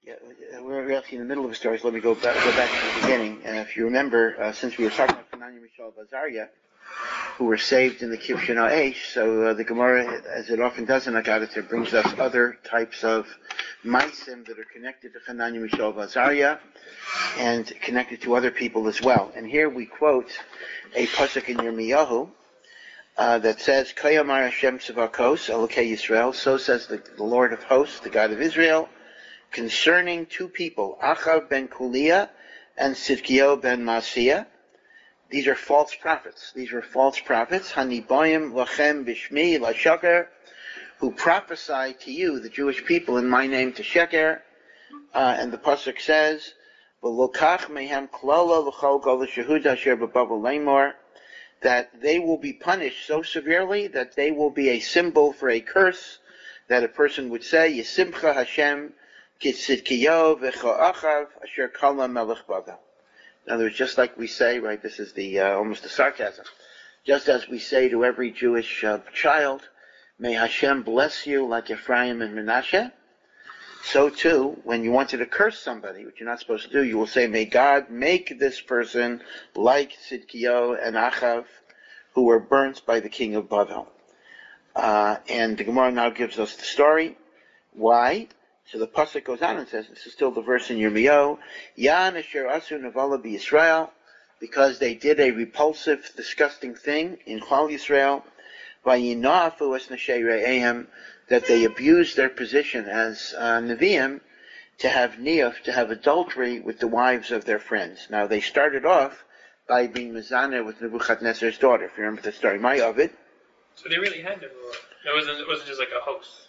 Yeah, we're actually in the middle of the story, so let me go back to the beginning. And if you remember, since we were talking about Hananiah, Mishael, Azariah, who were saved in the Kibshin Ha'esh, so the Gemara, as it often does in Haggadah, brings us other types of maisim that are connected to Hananiah, Mishael, Azariah, and connected to other people as well. And here we quote a pasuk in Yirmiyahu that says, "Kayamar Hashem Tzavakos Elokei Yisrael." So says the Lord of Hosts, the God of Israel, concerning two people, Achav ben Kuliah and Sidkiyahu ben Maaseiah. These are false prophets. These were false prophets, Haniboyim lachem bishmi lashaker, who prophesy to you, the Jewish people, in my name to sheker. And the pasuk says, "V'lokach mehem klala l'chol gol shehuda asher b'bavel leimor," that they will be punished so severely that they will be a symbol for a curse that a person would say, Yisimcha Hashem Kitzidkiyahu v'cho'achav asher kala melech bavel. In other words, just like we say, right, this is the almost a sarcasm, just as we say to every Jewish child, may Hashem bless you like Ephraim and Menashe, so too, when you wanted to curse somebody, which you're not supposed to do, you will say, may God make this person like Sidkiyahu and Achav, who were burnt by the king of Bavel. And the Gemara now gives us the story. Why? So the pasuk goes on and says, this is still the verse in Yirmiyahu, Yan asher asu nevala b'Yisrael, because they did a repulsive, disgusting thing in Klal Yisrael, vayinafu es neshei re'ehem, that they abused their position as Nevi'im to have niyuf, to have adultery with the wives of their friends. Now they started off by being mezaneh with Nebuchadnezzar's daughter. If you remember the story, my of it. So they really had Nebuah. It wasn't just like a hoax.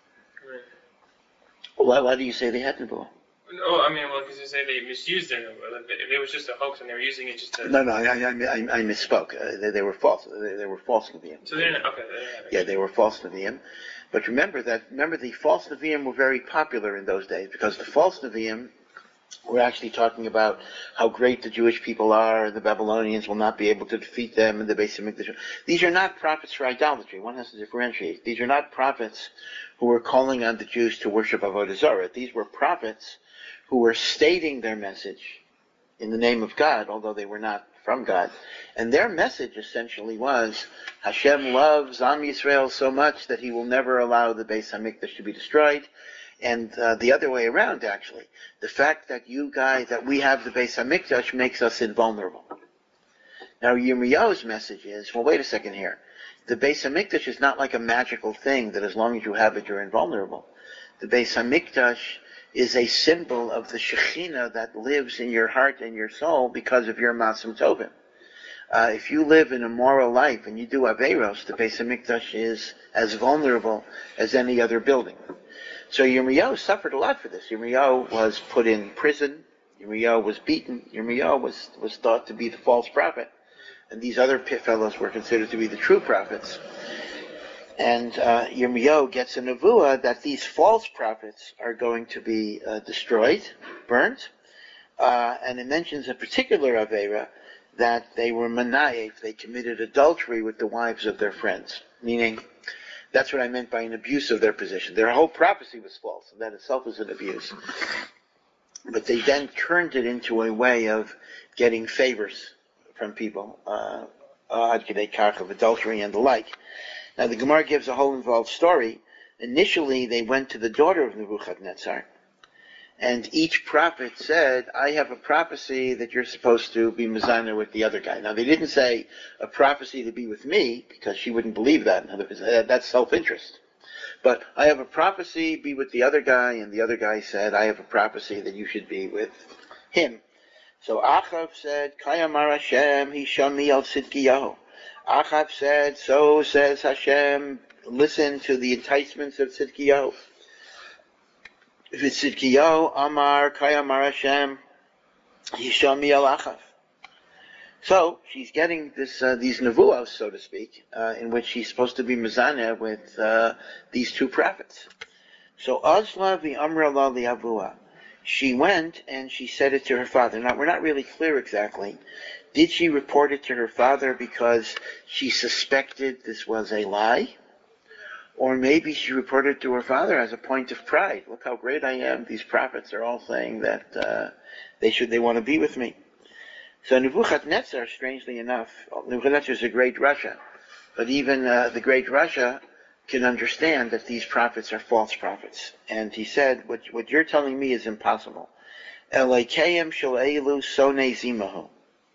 Why do you say they had Nebuah? No, I mean, because you say they misused their Nebuah. Like, if it was just a hoax and they were using it just to... No, I misspoke. They were false. They were false Nevi'im. So they didn't have it. Yeah, they were false Nevi'im. But remember the false Nevi'im were very popular in those days, because the false Nevi'im were actually talking about how great the Jewish people are, and the Babylonians will not be able to defeat them in the Beis Hamikdash. These are not prophets for idolatry. One has to differentiate. These are not prophets who were calling on the Jews to worship Avodah Zarah. These were prophets who were stating their message in the name of God, although they were not from God. And their message essentially was, Hashem loves Am Yisrael so much that he will never allow the Beis Hamikdash to be destroyed. And the other way around, actually. The fact that we have the Beis Hamikdash makes us invulnerable. Now Yirmiyahu's message is, well, wait a second here. The Beis Hamikdash is not like a magical thing that as long as you have it, you're invulnerable. The Beis Hamikdash is a symbol of the Shekhinah that lives in your heart and your soul because of your Masim Tovim. If you live an immoral life and you do Averos, the Beis Hamikdash is as vulnerable as any other building. So Yirmiyahu suffered a lot for this. Yirmiyahu was put in prison. Yirmiyahu was beaten. Yirmiyahu was thought to be the false prophet. And these other fellows were considered to be the true prophets. And Yirmiyahu gets a nevuah that these false prophets are going to be destroyed, burnt. And it mentions a particular Avera, that they were manayef, they committed adultery with the wives of their friends. Meaning, that's what I meant by an abuse of their position. Their whole prophecy was false, and that itself was an abuse. But they then turned it into a way of getting favors from people, ad kedei kach, of adultery and the like. Now the Gemara gives a whole involved story. Initially, they went to the daughter of Nebuchadnezzar, and each prophet said, I have a prophecy that you're supposed to be mezaneh with the other guy. Now they didn't say a prophecy to be with me, because she wouldn't believe that. In other words, that's self-interest. But I have a prophecy, be with the other guy, and the other guy said, I have a prophecy that you should be with him. So Achav said, Kayamar Hashem, Hishami al Sidkiyahu. Achav said, so says Hashem, listen to the enticements of Sidkiyahu. V'Tzidkiyahu Amar Kayamar Hashem Hishami al Achav. So she's getting these nevuos, so to speak, in which she's supposed to be mezaneh with these two prophets. So Azla v'Amra la li'avua. She went and she said it to her father. Now we're not really clear exactly. Did she report it to her father because she suspected this was a lie? Or maybe she reported to her father as a point of pride. Look how great I am. These prophets are all saying that they want to be with me. So Nebuchadnezzar, strangely enough, Nebuchadnezzar is a great Rasha, but even the great Rasha can understand that these prophets are false prophets. And he said, what you're telling me is impossible. Elokeim shalelu sone zimahu.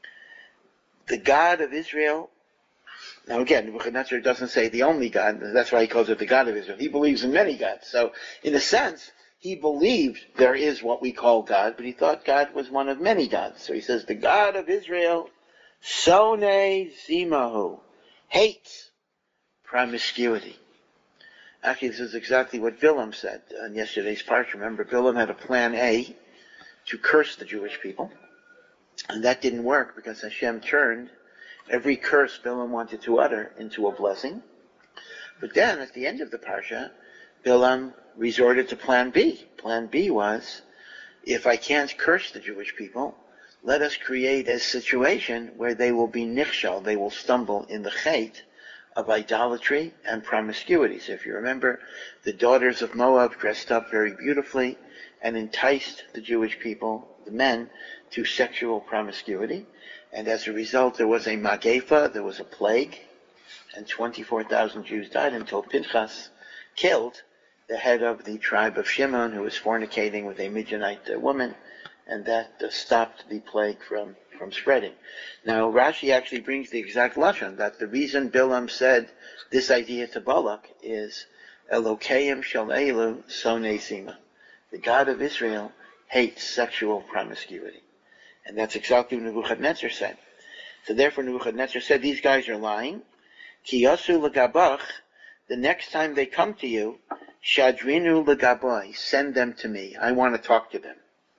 The God of Israel. Now again, Nebuchadnezzar doesn't say the only God, that's why he calls it the God of Israel. He believes in many gods. So, in a sense, he believed there is what we call God, but he thought God was one of many gods. So he says, the God of Israel, Sone Zimahu, hates promiscuity. Actually, this is exactly what Bilam said on yesterday's parsha. Remember, Bilam had a plan A to curse the Jewish people, and that didn't work because Hashem turned every curse Bilam wanted to utter into a blessing. But then, at the end of the parsha, Bilam resorted to plan B. Plan B was, if I can't curse the Jewish people, let us create a situation where they will be nichshal, they will stumble in the chait of idolatry and promiscuity. So if you remember, the daughters of Moab dressed up very beautifully and enticed the Jewish people, the men, to sexual promiscuity. And as a result, there was a magefa, there was a plague, and 24,000 Jews died until Pinchas killed the head of the tribe of Shimon, who was fornicating with a Midianite woman, and that stopped the plague from spreading. Now, Rashi actually brings the exact lashon, that the reason Bilam said this idea to Balak is, Elokeim shel elu sonei zima. The God of Israel hates sexual promiscuity. And that's exactly what Nebuchadnezzar said. So therefore Nebuchadnezzar said, these guys are lying. Ki yasu legabach, the next time they come to you, shadrinu legabai, send them to me. I want to talk to them.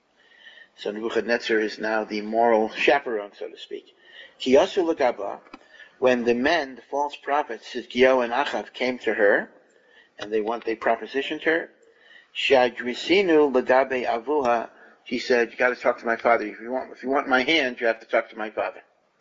So Nebuchadnezzar is now the moral chaperone, so to speak. Ki yasu legabach, when the men, the false prophets, Hizkiyahu and Achav, came to her, and they propositioned her, shadrisinu legabe avuha, she said, you got to talk to my father. If you want my hand, you have to talk to my father.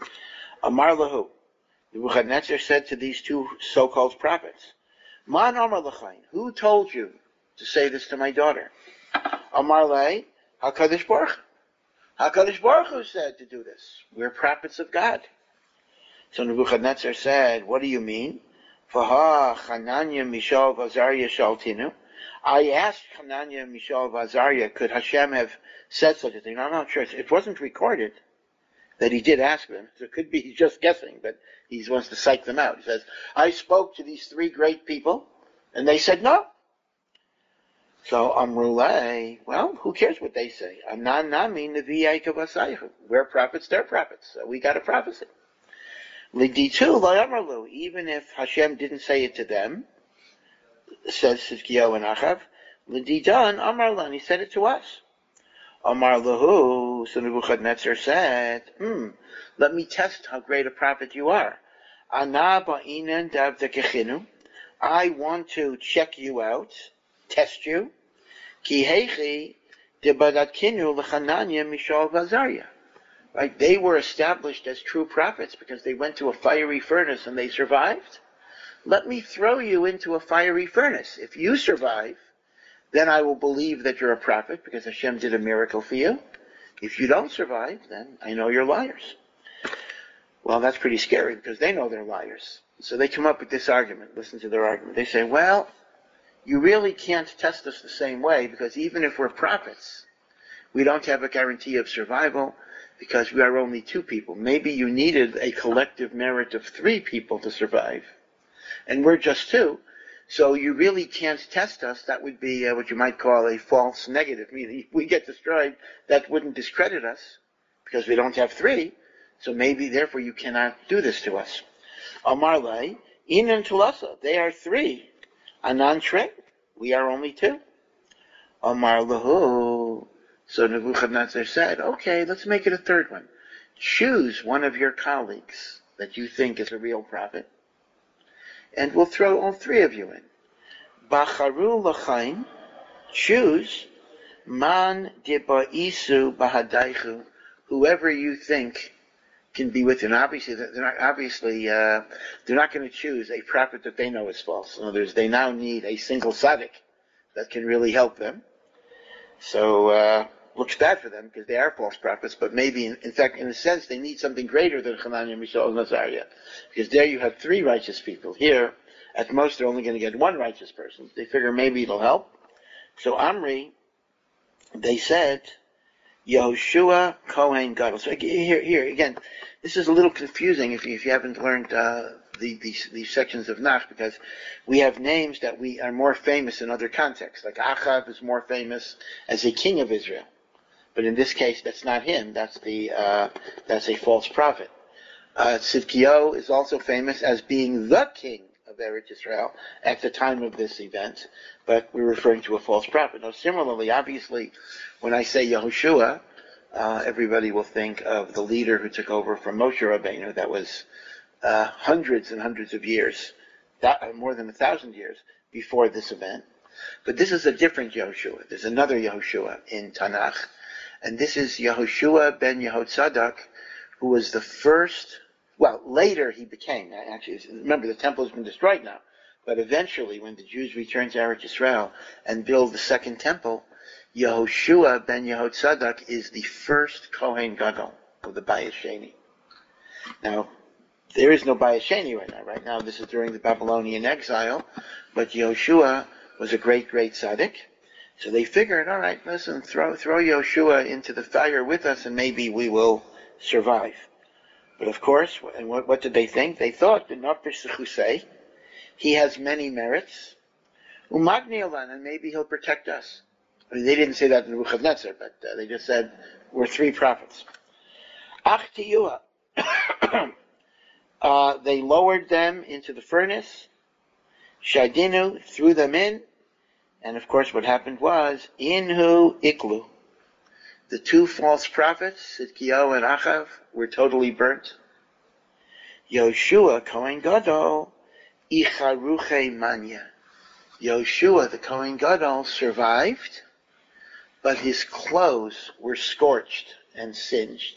Amar lahu. Nebuchadnezzar said to these two so-called prophets, Man amar lachain, who told you to say this to my daughter? Amar lei, HaKadosh Baruch. HaKadosh Baruch Hu said to do this. We're prophets of God. So Nebuchadnezzar said, what do you mean? Faha Chananya Mishael Azariah Shaltinu. I asked Hananiah, Mishael, Azariah, could Hashem have said such a thing? I'm not sure. It wasn't recorded that he did ask them. So it could be he's just guessing, but he wants to psych them out. He says, I spoke to these three great people, and they said no. So Amrulai, well, who cares what they say? Anan nami nevi aikavasayhu. We're prophets, they're prophets. So we got a prophecy. Liditu layamarlu. Even if Hashem didn't say it to them, says Hizkiyahu and Achav, L'didan Amar Lan, he said it to us. Amar Lahu, so Nebuchadnezzar said, let me test how great a prophet you are. Ana ba'inan davdekechinu, I want to check you out, test you. Ki heichi debadatkinu l'chananya Mishael v'Azariah. Right, they were established as true prophets because they went to a fiery furnace and they survived. Let me throw you into a fiery furnace. If you survive, then I will believe that you're a prophet because Hashem did a miracle for you. If you don't survive, then I know you're liars. Well, that's pretty scary because they know they're liars. So they come up with this argument. Listen to their argument. They say, well, you really can't test us the same way because even if we're prophets, we don't have a guarantee of survival because we are only two people. Maybe you needed a collective merit of three people to survive. And we're just two, so you really can't test us. That would be what you might call a false negative. Meaning, if we get destroyed, that wouldn't discredit us, because we don't have three, so maybe, therefore, you cannot do this to us. Amar lei, inan tulasa, they are three. Anan tre, we are only two. Amar lahu, so Nebuchadnezzar said, okay, let's make it a third one. Choose one of your colleagues that you think is a real prophet, and we'll throw all three of you in. Bacharu l'chaim, choose man deba'isu bahadaichu, whoever you think can be with you. And obviously, they're not going to choose a prophet that they know is false. In other words, they now need a single tzaddik that can really help them. So, looks bad for them because they are false prophets, but maybe, in fact, in a sense, they need something greater than Hananiah, Mishael, and Azariah. Because there you have 3 righteous people. Here, at most, they're only going to get 1 righteous person. They figure maybe it'll help. So Omri, they said, Yehoshua Kohen Gadol. So here again, this is a little confusing if you haven't learned these sections of Nach, because we have names that we are more famous in other contexts. Like Achav is more famous as a king of Israel, but in this case, that's not him. That's a false prophet. Tzidkiyahu is also famous as being the king of Eretz Israel at the time of this event, but we're referring to a false prophet. Now, similarly, obviously, when I say Yehoshua, everybody will think of the leader who took over from Moshe Rabbeinu. That was hundreds and hundreds of years, more than 1,000 years before this event. But this is a different Yehoshua. There's another Yehoshua in Tanakh, and this is Yehoshua ben Yehotzadak, who was the first. Well, later he became, actually, remember the temple has been destroyed now, but eventually when the Jews returned to Eretz Yisrael and build the second temple, Yehoshua ben Yehotzadak is the first Kohen Gadol of the Bayis Sheni. Now, there is no Bayis Sheni right now. Right now, this is during the Babylonian exile, but Yehoshua was a great, great tzaddik. So they figured, all right, listen, throw Yehoshua into the fire with us and maybe we will survive. But of course, and what did they think? They thought, he has many merits, and maybe he'll protect us. I mean, they didn't say that in Nebuchadnezzar, but they just said, we're 3 prophets. Ach tiyua. They lowered them into the furnace, Shadinu, threw them in, and of course what happened was, Inhu Iklu. The 2 false prophets, Tzidkiyahu and Achav, were totally burnt. Yehoshua, Kohen Gadol, Icharuche Manya. Yehoshua, the Kohen Gadol, survived, but his clothes were scorched and singed.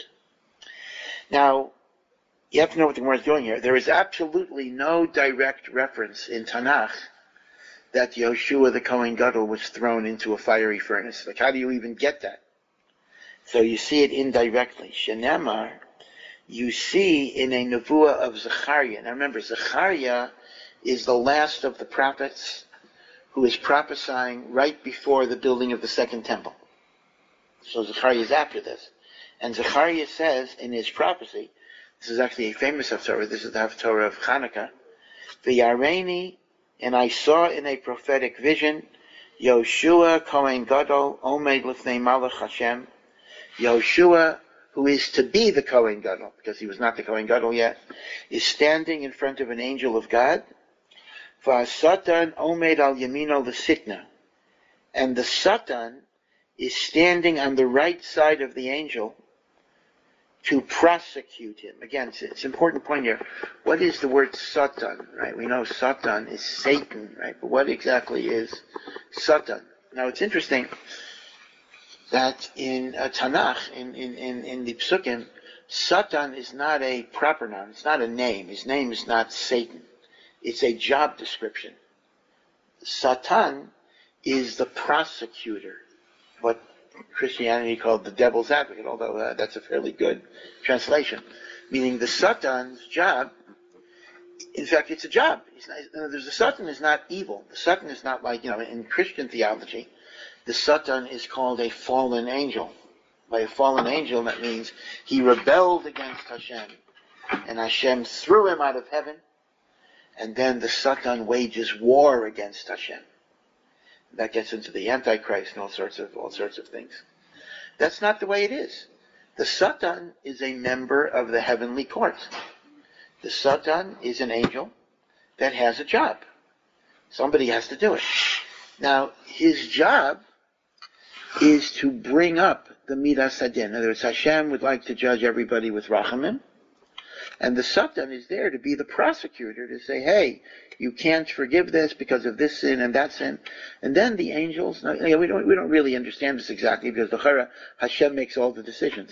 Now, you have to know what the Gemara is doing here. There is absolutely no direct reference in Tanakh that Yehoshua, the Kohen Gadol, was thrown into a fiery furnace. Like, how do you even get that? So you see it indirectly. Shenemar, you see in a nevuah of Zechariah. Now remember, Zechariah is the last of the prophets who is prophesying right before the building of the second temple. So Zechariah is after this. And Zechariah says in his prophecy, this is actually a famous Haftorah, this is the Haftorah of Hanukkah, V'yareini, and I saw in a prophetic vision, Yehoshua Kohen Gadol Omed Lifnei Malach Hashem, Yehoshua, who is to be the Kohen Gadol, because he was not the Kohen Gadol yet, is standing in front of an angel of God. V'asatan omed al yamino l'sitna, and the Satan is standing on the right side of the angel to prosecute him. Again, it's an important point here. What is the word Satan, right? We know Satan is Satan, right? But what exactly is Satan? Now, it's interesting that in Tanakh, in the Psukim, Satan is not a proper noun. It's not a name. His name is not Satan. It's a job description. Satan is the prosecutor, what Christianity called the devil's advocate, although that's a fairly good translation. Meaning the Satan's job, in fact, it's a job. The Satan is not evil. The Satan is not like, in Christian theology, the Satan is called a fallen angel. By a fallen angel, that means he rebelled against Hashem, and Hashem threw him out of heaven, and then the Satan wages war against Hashem. That gets into the Antichrist and all sorts of things. That's not the way it is. The Satan is a member of the heavenly court. The Satan is an angel that has a job. Somebody has to do it. Now, his job is to bring up the Midas Hadin. In other words, Hashem would like to judge everybody with Rachamim, and the Satan is there to be the prosecutor, to say, hey, you can't forgive this because of this sin and that sin. And then the angels, we don't really understand this exactly, because the Chara, Hashem makes all the decisions.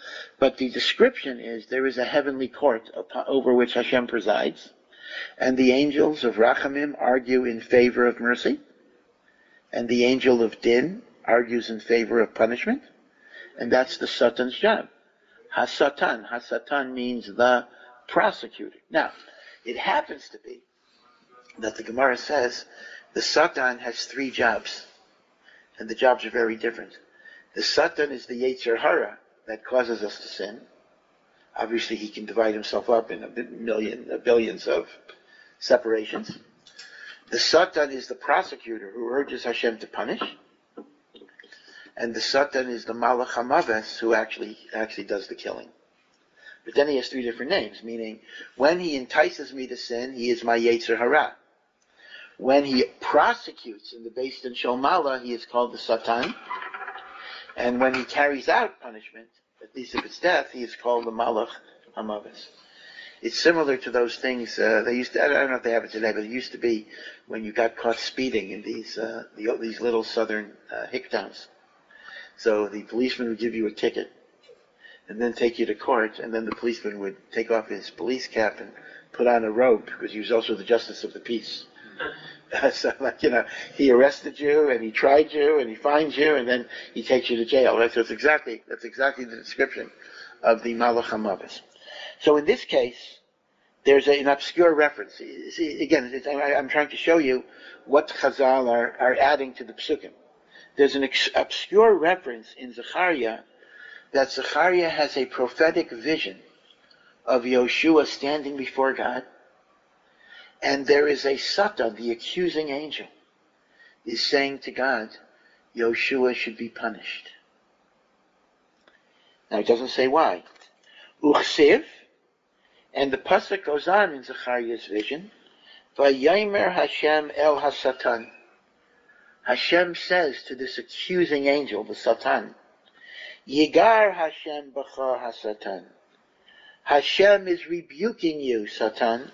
But the description is there is a heavenly court over which Hashem presides, and the angels of Rachamim argue in favor of mercy, and the angel of Din argues in favor of punishment, and that's the Satan's job. Hasatan. Hasatan means the prosecutor. Now, it happens to be that the Gemara says the Satan has 3 jobs, and the jobs are very different. The Satan is the Yetzer Hara that causes us to sin. Obviously, he can divide himself up in billions of separations. The Satan is the prosecutor who urges Hashem to punish. And the Satan is the Malach HaMaves who actually does the killing. But then he has 3 different names, meaning when he entices me to sin, he is my Yetzer Hara. When he prosecutes in the Beis Din Shel Mala, he is called the Satan. And when he carries out punishment, at least if it's death, he is called the Malach HaMaves. It's similar to those things they used to. I don't know if they have it today, but it used to be when you got caught speeding in these little southern hick towns. So the policeman would give you a ticket, and then take you to court, and then the policeman would take off his police cap and put on a robe because he was also the justice of the peace. So, he arrested you, and he tried you, and he finds you, and then he takes you to jail. Right? So that's exactly the description of the Malach HaMaves. So in this case, there's an obscure reference. See, again, I'm trying to show you what Chazal are adding to the Psukim. There's an obscure reference in Zechariah that Zechariah has a prophetic vision of Yoshua standing before God, and there is a Satan, the accusing angel, is saying to God, Yoshua should be punished. Now it doesn't say why. Uchsiv, and the pasuk goes on in Zechariah's vision, Vayomer Hashem el HaSatan. Hashem says to this accusing angel, the Satan, Yigar Hashem b'cha HaSatan. Hashem is rebuking you, Satan.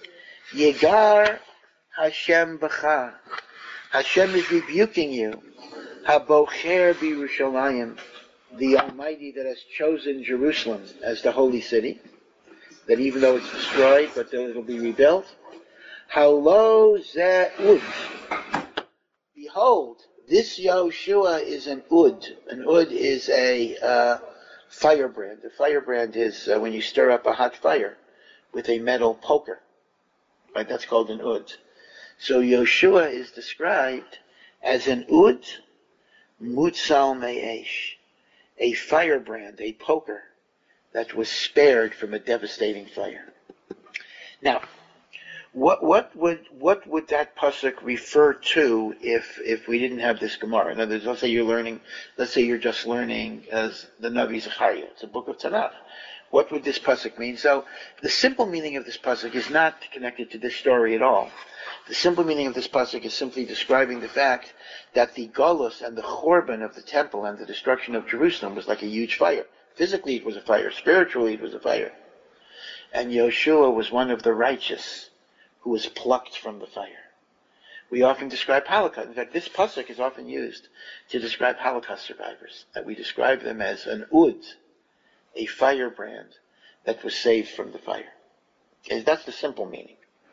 Yigar Hashem b'cha. Hashem is rebuking you. Habocher b'Yerushalayim, the Almighty that has chosen Jerusalem as the holy city, that even though it's destroyed, but it'll be rebuilt. Halo ze'ud. Behold, this Yoshua is an ud. An ud is a firebrand. A firebrand is when you stir up a hot fire with a metal poker. Right? That's called an ud. So Yoshua is described as an ud mutzal me'esh, a firebrand, a poker that was spared from a devastating fire. Now, what would that pasuk refer to if we didn't have this Gemara? In other words, let's say you're just learning as the Navi Zechariah. It's a book of Tanakh. What would this pasuk mean? So the simple meaning of this pasuk is not connected to this story at all. The simple meaning of this pasuk is simply describing the fact that the Golus and the Chorban of the temple and the destruction of Jerusalem was like a huge fire. Physically it was a fire. Spiritually it was a fire. And Yoshua was one of the righteous who was plucked from the fire. We often describe Holocaust. In fact, this pasuk is often used to describe Holocaust survivors. That we describe them as an ud, a firebrand that was saved from the fire. Okay, that's the simple meaning.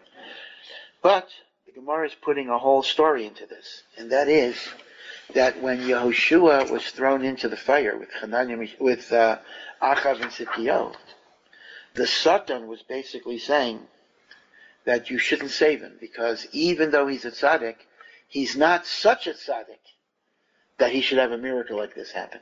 But the Gemara is putting a whole story into this, and that is that when Yehoshua was thrown into the fire with Achav and Tzidkiyahu, the Satan was basically saying that you shouldn't save him, because even though he's a tzaddik, he's not such a tzaddik that he should have a miracle like this happen.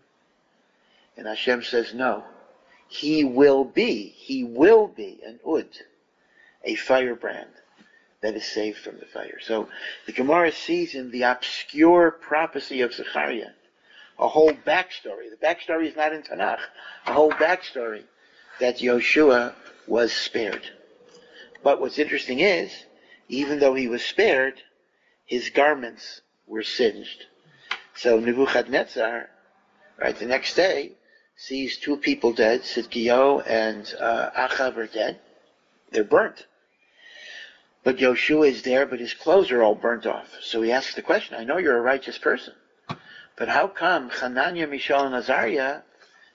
And Hashem says, no, he will be an ud, a firebrand that is saved from the fire. So the Gemara sees in the obscure prophecy of Zechariah a whole backstory. The backstory is not in Tanakh. A whole backstory that Yoshua was spared. But what's interesting is, even though he was spared, his garments were singed. So Nebuchadnezzar, right, the next day, sees 2 people dead, Tzidkiyahu and Achav are dead. They're burnt. But Yoshua is there, but his clothes are all burnt off. So he asks the question, I know you're a righteous person, but how come Hananiah, Mishael, and Azariah,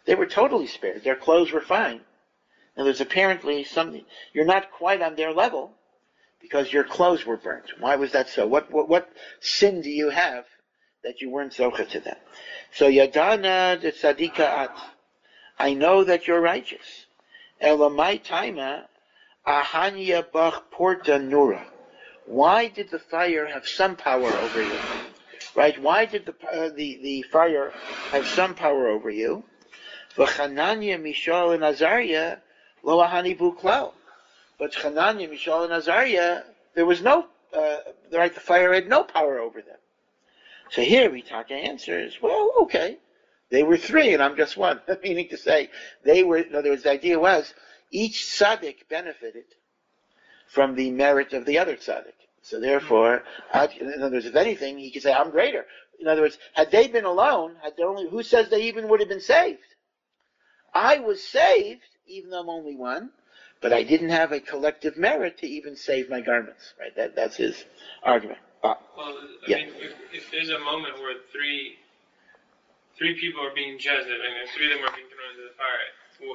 They were totally spared. Their clothes were fine. And there's apparently something, you're not quite on their level because your clothes were burnt. Why was that so? What sin do you have that you weren't zocha to that? So Yadana de Tzadika At. I know that you're righteous. Elamai Taima Ahanya Bach Porta Nura. Why did the fire have some power over you? Right? Why did the fire have some power over you? V'Chananya, Mishael, and Azariah lo ahani buklal. But Chananya, Mishael, and Azariah, there was no, the fire had no power over them. So here Ritaka answers, well, okay, they were three and I'm just one. Meaning to say, they were, in other words, the idea was, each tzaddik benefited from the merit of the other tzaddik. So therefore, in other words, if anything, he could say, I'm greater. In other words, had they been alone, who says they even would have been saved? I was saved, even though I'm only one, but I didn't have a collective merit to even save my garments. Right? That's his argument. Well, I mean, if there's a moment where three people are being judged, and three of them are being thrown into the fire,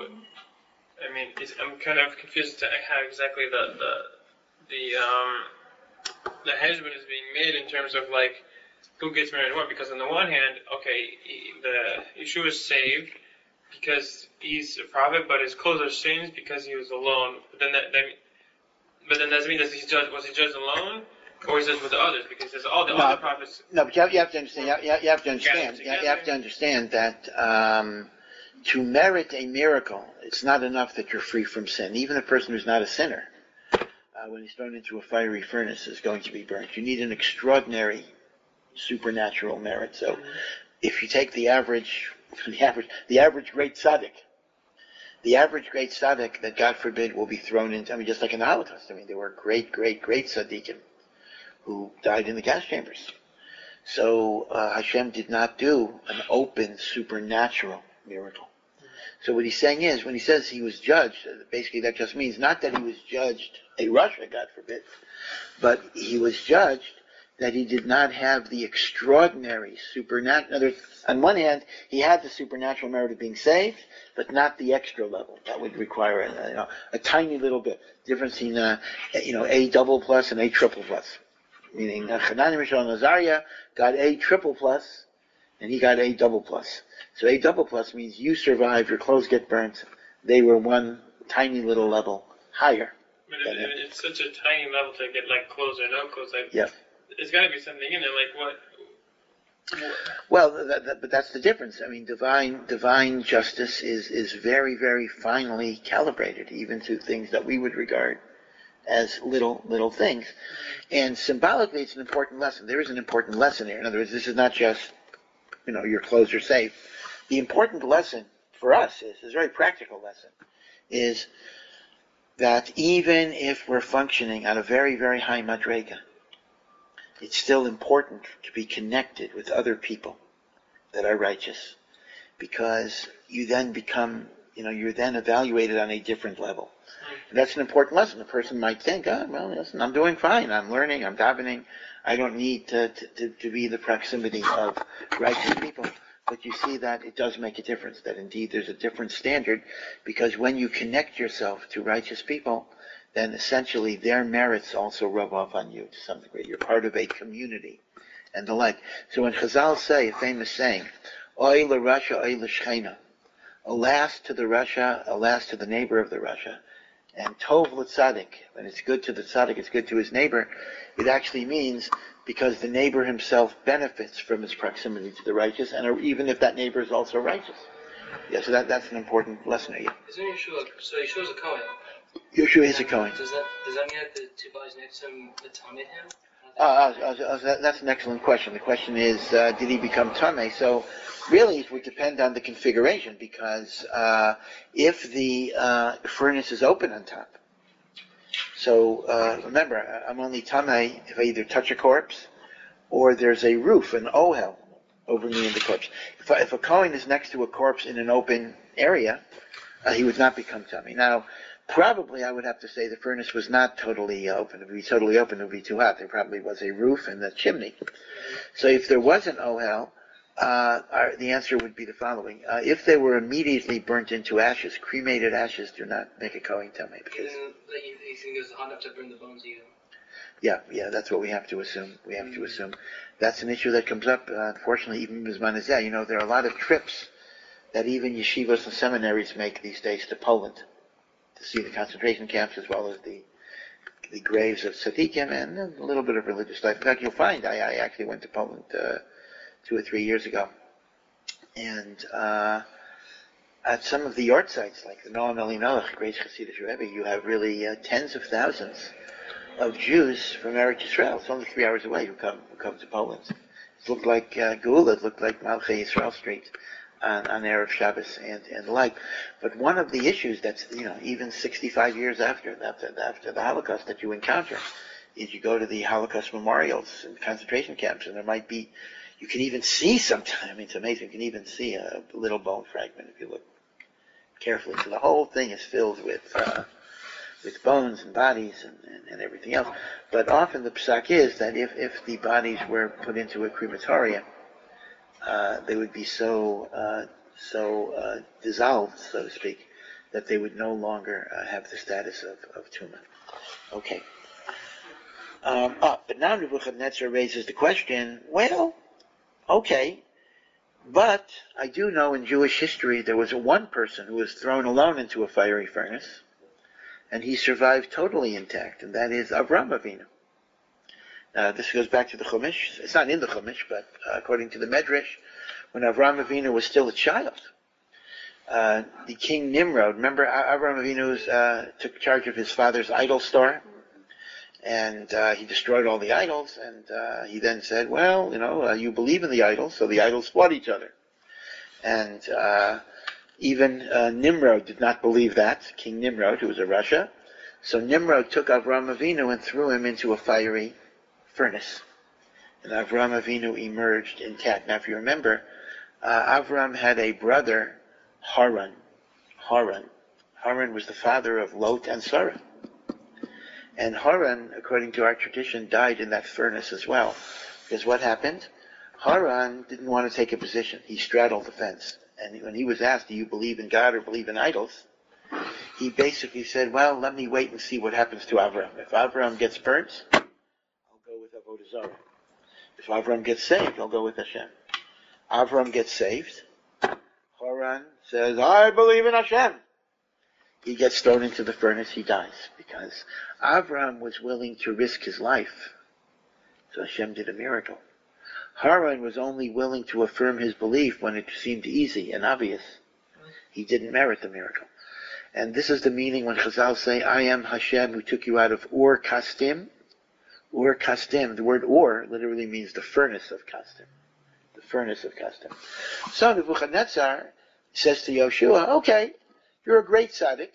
I'm kind of confused to how exactly the husband is being made in terms of like who gets married and what. Because on the one hand, okay, the Yeshua is saved because he's a prophet, but his clothes are stained because he was alone. But then does it mean that was he judged alone, or is this with the others? Because there's all the other prophets. No, but you have to understand. You have to understand that to merit a miracle, it's not enough that you're free from sin. Even a person who's not a sinner, when he's thrown into a fiery furnace, is going to be burnt. You need an extraordinary supernatural merit. So, if you take the average great tzaddik, that God forbid will be thrown into, just like in the Holocaust. There were great tzaddikim who died in the gas chambers. So Hashem did not do an open supernatural miracle. So what he's saying is, when he says he was judged, basically that just means not that he was judged a Russia, God forbid, but he was judged that he did not have the extraordinary supernatural. In other words, on one hand, he had the supernatural merit of being saved, but not the extra level. That would require a tiny little bit difference in a double plus and a triple plus. Meaning, Hananiah, Mishael, and Azariah got a triple plus, and he got a double plus. So a double plus means you survive, your clothes get burnt. They were one tiny little level higher. But it's such a tiny level to get like clothes or no clothes. Yeah. There's got to be something in there, like what? Well, but that's the difference. Divine justice is very, very finely calibrated, even to things that we would regard as little things. And symbolically, it's an important lesson. There is an important lesson here. In other words, this is not just, your clothes are safe. The important lesson for us is a very practical lesson, is that even if we're functioning at a very, very high madrega, it's still important to be connected with other people that are righteous, because you then become, you're then evaluated on a different level. And that's an important lesson. The person might think, listen, I'm doing fine. I'm learning. I'm davening. I don't need to be the proximity of righteous people. But you see that it does make a difference, that indeed there's a different standard, because when you connect yourself to righteous people, then essentially their merits also rub off on you to some degree. You're part of a community and the like. So when Chazal say, a famous saying, Oy l'Rasha, oy l'Shchena, alas to the Rasha, alas to the neighbor of the Rasha, and Tov l'Tzadik, when it's good to the Tzadik, it's good to his neighbor, it actually means because the neighbor himself benefits from his proximity to the righteous, and even if that neighbor is also righteous. Yeah, so that's an important lesson here. Isn't Yeshua's a Kohen? Yeshua is a Kohen. Does that mean that the two bodies next to him tamid him? That's an excellent question. The question is, did he become tameh? So really it would depend on the configuration, because if the furnace is open on top, so remember, I'm only tameh if I either touch a corpse or there's a roof, an ohel, over me and the corpse. If a Kohen is next to a corpse in an open area, he would not become tameh. Now, probably I would have to say the furnace was not totally open. If it would be totally open, it would be too hot. There probably was a roof and a chimney. So if there was an ohel, The answer would be the following. If they were immediately burnt into ashes, cremated ashes do not make a Kohen Tameh. Because You think it's hot enough to burn the bones even? Yeah, that's what we have to assume. We have to assume. That's an issue that comes up, unfortunately, even Bisman Hazeh. You know, there are a lot of trips that even yeshivas and seminaries make these days to Poland to see the concentration camps as well as the graves of tzaddikim and a little bit of religious life. In fact, you'll find I actually went to Poland 2 or 3 years ago, and at some of the yard sites, like the Noam Elimelech, great Hasidic Rebbe, you have really tens of thousands of Jews from Eretz Yisrael. It's only 3 hours away who come to Poland. It looked like Geula, it looked like Malchei Yisrael Street on Erev Shabbos and the like. But one of the issues that's, even 65 years after the Holocaust that you encounter is you go to the Holocaust memorials and concentration camps, and there might be, you can even see sometimes, I mean, it's amazing, you can even see a little bone fragment if you look carefully. So the whole thing is filled with bones and bodies and everything else. But often the psak is that if the bodies were put into a crematorium, they would be so dissolved, so to speak, that they would no longer have the status of tumah. Okay. But now Nebuchadnezzar raises the question, well, okay, but I do know in Jewish history there was one person who was thrown alone into a fiery furnace, and he survived totally intact, and that is Avraham Avinu. This goes back to the Chumash. It's not in the Chumash, but according to the Medrash, when Avraham Avinu was still a child, the king Nimrod, remember Avraham Avinu took charge of his father's idol store, and he destroyed all the idols, and he then said, well, you believe in the idols, so the idols fought each other. And even Nimrod did not believe that, King Nimrod, who was a Rasha. So Nimrod took Avraham Avinu and threw him into a fiery furnace. And Avraham Avinu emerged intact. Now if you remember, Avraham had a brother, Haran. Haran was the father of Lot and Sarah. And Haran, according to our tradition, died in that furnace as well. Because what happened? Haran didn't want to take a position. He straddled the fence. And when he was asked, do you believe in God or believe in idols? He basically said, well, let me wait and see what happens to Avraham. If Avraham gets burnt, I'll go with Avodah Zarah. If Avraham gets saved, I'll go with Hashem. Avraham gets saved. Haran says, I believe in Hashem. He gets thrown into the furnace, he dies. Because Avraham was willing to risk his life. So Hashem did a miracle. Haran was only willing to affirm his belief when it seemed easy and obvious. He didn't merit the miracle. And this is the meaning when Chazal say, I am Hashem who took you out of Ur Kasdim. Ur Kasdim, the word Ur literally means the furnace of Kasdim. The furnace of Kasdim. So Nebuchadnezzar says to Yoshua, okay, you're a great tzaddik.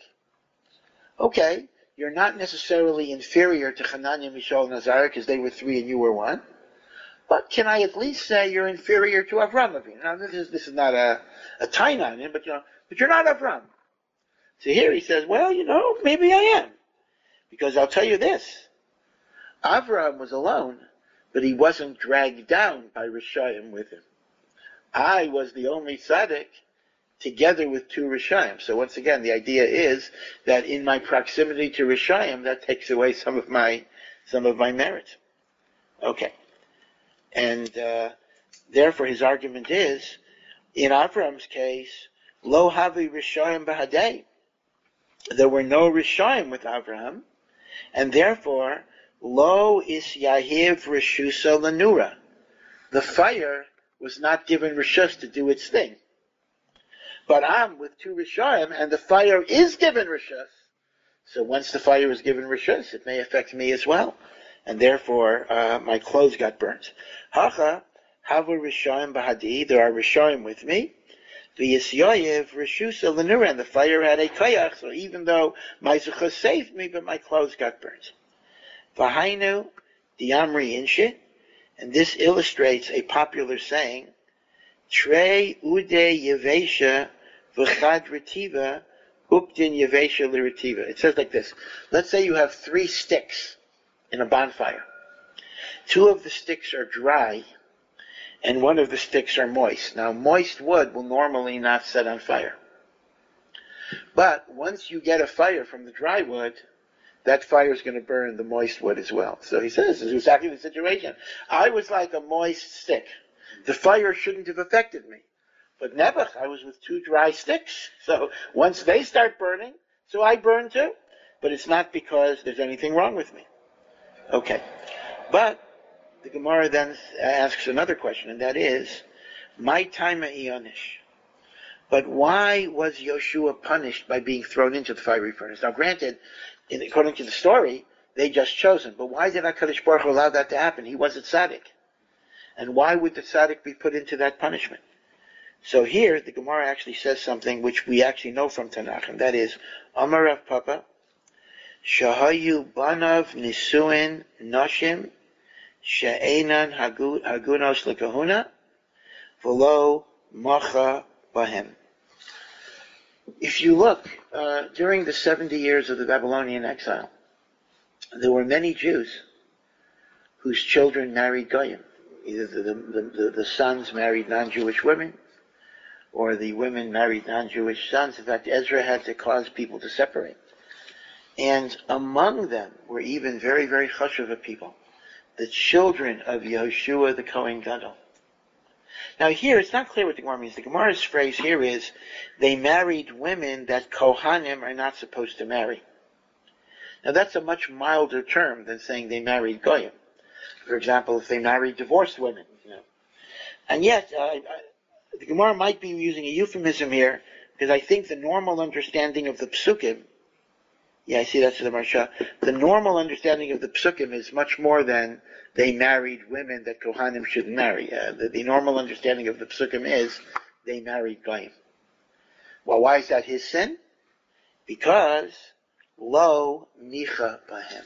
Okay, you're not necessarily inferior to Hananiah, Mishael, and Azariah because they were 3 and you were 1. But can I at least say you're inferior to Avraham Avinu? Now this is not a tie on him, but you're not Avraham. So here he says, well, maybe I am. Because I'll tell you this. Avraham was alone, but he wasn't dragged down by Rishayim with him. I was the only tzaddik together with 2 Rishayim. So once again, the idea is that in my proximity to Rishayim, that takes away some of my merit. Okay. And therefore his argument is, in Avram's case, lo havi Rishayim b'hadei. There were no Rishayim with Avraham, and therefore, lo is yahiv Rishusa lanura. The fire was not given Rishus to do its thing. But I'm with 2 Rishayim, and the fire is given Rishus. So once the fire is given Rishus, it may affect me as well. And therefore, my clothes got burnt. Hacha, hava Rishayim b'hadi, there are Rishayim with me. V'yisyoyev Rishusa l'nura, and the fire had a koyach, so even though my zuchah saved me, but my clothes got burnt. V'hainu diamri inshit, and this illustrates a popular saying, Trei ude yevesha v'chad retiva, ukdin yevesha l'retiva. It says like this. Let's say you have 3 sticks in a bonfire. 2 of the sticks are dry, and one of the sticks are moist. Now, moist wood will normally not set on fire. But once you get a fire from the dry wood, that fire is going to burn the moist wood as well. So he says, this is exactly the situation. I was like a moist stick. The fire shouldn't have affected me. But Nebuch, I was with two dry sticks. So once they start burning, so I burn too. But it's not because there's anything wrong with me. Okay. But the Gemara then asks another question, and that is, my time Ionish. But why was Yoshua punished by being thrown into the fiery furnace? Now granted, according to the story, they just chose him. But why did HaKadosh Baruch Hu allow that to happen? He was a tzaddik. And why would the tzaddik be put into that punishment? So here, the Gemara actually says something which we actually know from Tanakh, and that is, Amar Rav Papa, Shahayu banav nisuin nashim she'enan hagunos lekahuna v'lo macha bahem. If you look, during the 70 years of the Babylonian exile, there were many Jews whose children married Goyim. Either the sons married non-Jewish women, or the women married non-Jewish sons. In fact, Ezra had to cause people to separate. And among them were even very, very chashuva people, the children of Yehoshua the Kohen Gadol. Now here, it's not clear what the Gemara means. The Gemara's phrase here is, they married women that Kohanim are not supposed to marry. Now that's a much milder term than saying they married Goyim. For example, if they married divorced women. And yet, the Gemara might be using a euphemism here, because I think the normal understanding of the Psukim, I see that's the Marsha, the normal understanding of the Psukim is much more than they married women that Kohanim shouldn't marry. The normal understanding of the Psukim is they married Goyim. Well, why is that his sin? Because lo micha bahem.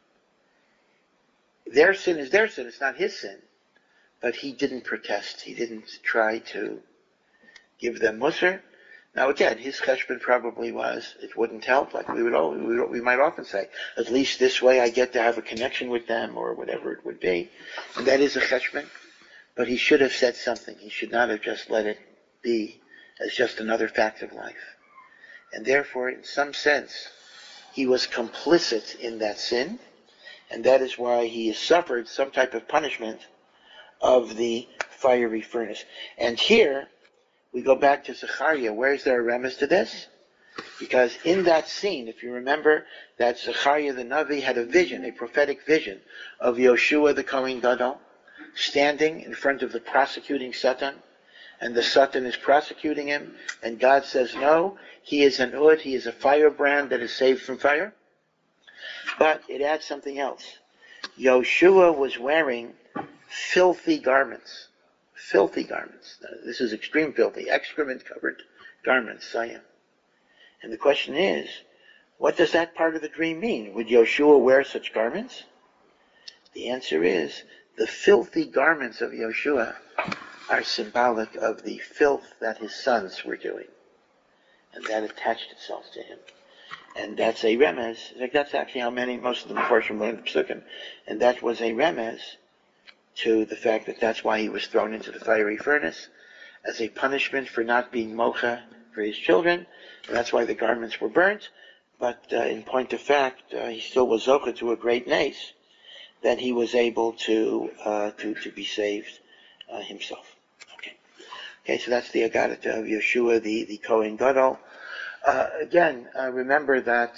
Their sin is their sin, it's not his sin. But he didn't protest. He didn't try to give them musar. Now again, his cheshbon probably was, it wouldn't help, like we might often say, at least this way I get to have a connection with them, or whatever it would be. And that is a cheshbon. But he should have said something. He should not have just let it be as just another fact of life. And therefore, in some sense, he was complicit in that sin, and that is why he has suffered some type of punishment of the fiery furnace. And here, we go back to Zechariah. Where is there a remez to this? Because in that scene, if you remember, that Zechariah the Navi had a vision, a prophetic vision, of Yoshua the Kohen Gadol, standing in front of the prosecuting Satan, and the Satan is prosecuting him, and God says, no, he is an Ud, he is a firebrand that is saved from fire. But it adds something else. Yoshua was wearing filthy garments. Filthy garments. This is extreme filthy, excrement-covered garments, sayim. And the question is, what does that part of the dream mean? Would Yoshua wear such garments? The answer is, the filthy garments of Yoshua are symbolic of the filth that his sons were doing. And that attached itself to him. And that's a remez. Like that's actually how most of the Mefarshim learned the Psukim. And that was a remez to the fact that that's why he was thrown into the fiery furnace, as a punishment for not being mocha for his children. And that's why the garments were burnt. But in point of fact, he still was zocha to a great nace, that he was able to be saved himself. Okay, so that's the Agadah of Yeshua, the Kohen Gadol. Again, remember that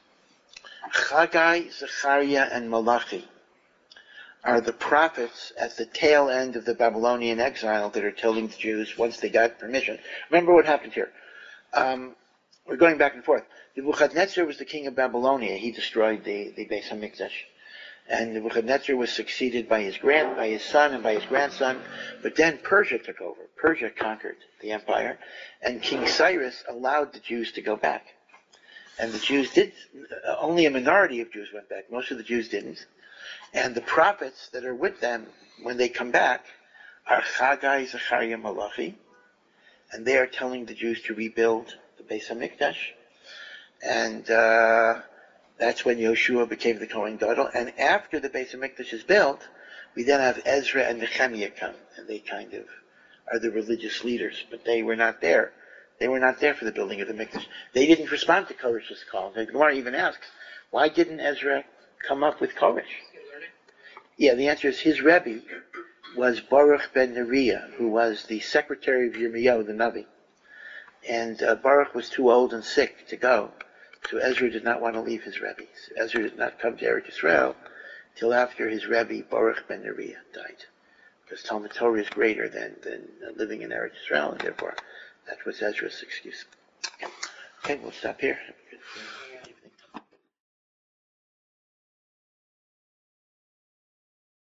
Chagai, Zechariah, and Malachi are the prophets at the tail end of the Babylonian exile that are telling the Jews once they got permission. Remember what happened here. We're going back and forth. Nebuchadnezzar was the king of Babylonia. He destroyed the Beis HaMikdash. And Nebuchadnezzar was succeeded by his son and by his grandson. But then Persia took over. Persia conquered the empire. And King Cyrus allowed the Jews to go back. And the Jews did, only a minority of Jews went back. Most of the Jews didn't. And the prophets that are with them, when they come back, are Chagai, Zechariah, Malachi. And they are telling the Jews to rebuild the Beis HaMikdash. And that's when Yoshua became the Kohen Gadol. And after the Beis HaMikdash is built, We then have Ezra and Nehemiah come, and they kind of are the religious leaders, but they were not there. They were not there for the building of the Mikdash. They didn't respond to Koresh's call. The Gemara even asks, why didn't Ezra come up with Koresh? Yeah, the answer is his Rebbe was Baruch ben Neriah, who was the secretary of Yirmiyahu, the Navi. And Baruch was too old and sick to go, so Ezra did not want to leave his Rebbe. So Ezra did not come to Eretz Yisrael till after his Rebbe, Baruch ben Neriah, died. Because Talmud Torah is greater than living in Eretz Yisrael, and therefore that was Ezra's excuse. Okay, we'll stop here.